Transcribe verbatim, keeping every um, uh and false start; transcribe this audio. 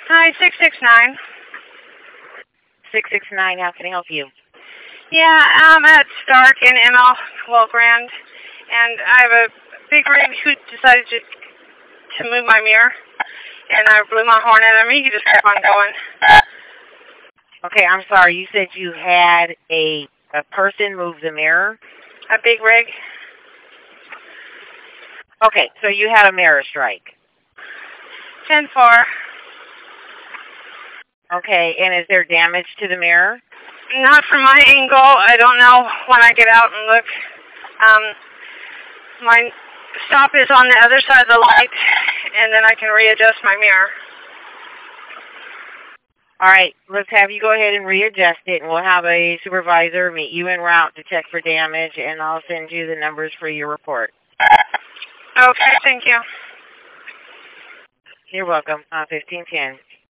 Hi, six six nine. six six nine, how can I help you? Yeah, I'm at Stark in M L Well Grand, and I have a big rig who decided to, to move my mirror, and I blew my horn at him. He just kept on going. Okay, I'm sorry. You said you had a a person move the mirror? A big rig. Okay, so you had a mirror strike. ten four. Okay, and is there damage to the mirror? Not from my angle. I don't know when I get out and look. Um, my stop is on the other side of the light, and then I can readjust my mirror. All right, let's have you go ahead and readjust it, and we'll have a supervisor meet you en route to check for damage, and I'll send you the numbers for your report. Okay, thank you. You're welcome. Uh, fifteen ten.